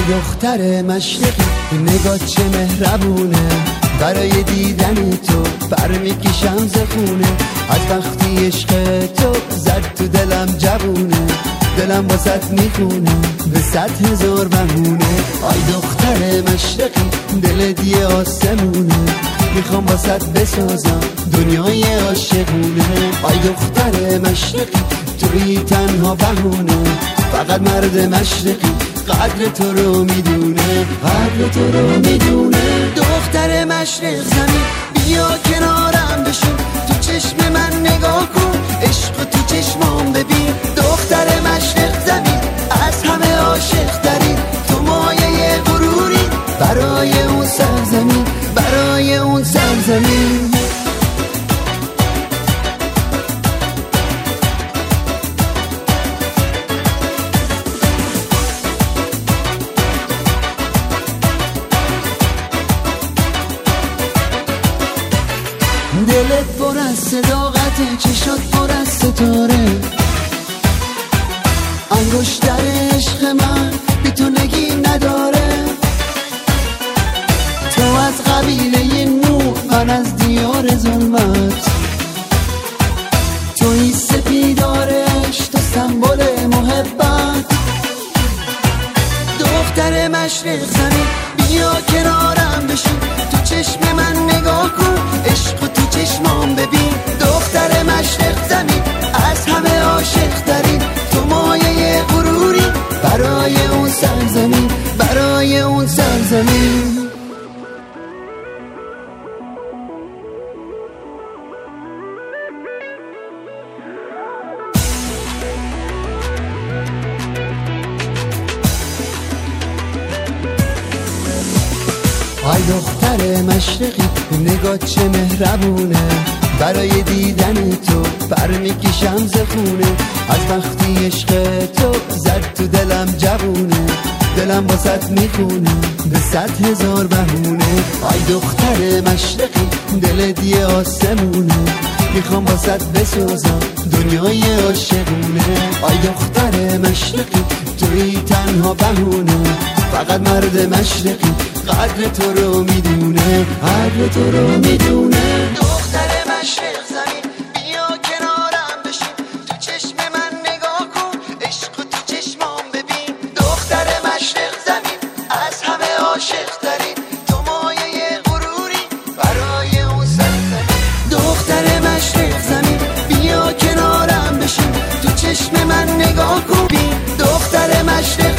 دختر مشرقی نگاه چه مهربونه، برای دیدن تو پر میکشم ز خونه. از وقتی عشق تو زد تو دلم جوونه، دلم واسط میخونه به 100,000 بهونه. آی دختر مشرقی دلت یه آسمونه، میخوام واسط بسازم دنیای عاشقونه. آی دختر مشرقی توی تنها بهونه، فقط مرد مشرقی قدر تو رو میدونه، قدر تو رو میدونه. دختر مشرق زمین بیا کنارم بشین، تو چشم من نگاه کن، عشق تو چشمام ببین. دختر مشرق زمین از همه عاشق ترین، تو مایه غروری برای اون سرزمین، برای اون سرزمین. دلت پر از صداقته، چشات پر از ستاره، انگشتر عشق من بی تو نگی نداره. تو از قبیله نور، من از دیار ظلمت، توی سپیدارش، تو سمبل محبت. دختر مشرق زمین بیا کنارم بشین، تو چشم من نگاه کن، عشق تو چشمام ببین. دختر مشرق زمین از همه عاشق ترین، تو مایه غروری برای اون سرزمین، برای اون سرزمین. آی دختر مشرقی نگاه چه مهربونه، برای دیدن تو پر میکشم ز خونه. از وقتی عشق تو زد تو دلم جوونه، دلم واسط میخونه به 100,000 بهونه. آی دختر مشرقی دلت یه آسمونه، میخوام واسط بسازم دنیای عاشقونه. آی دختر مشرقی توی تنها بهونه، فقط مرد مشرقی قدر تو رو میدونه، قدر تو رو میدونه. دختر مشرق زمین بیا کنارم بشین، تو چشم من نگاه کن، عشق تو چشمام ببین. دختر مشرق زمین از همه عاشق ترین، تو مایه غروری برای اون سرزمین. دختر مشرق زمین بیا کنارم بشین، تو چشم من نگاه کن، دختر مشرق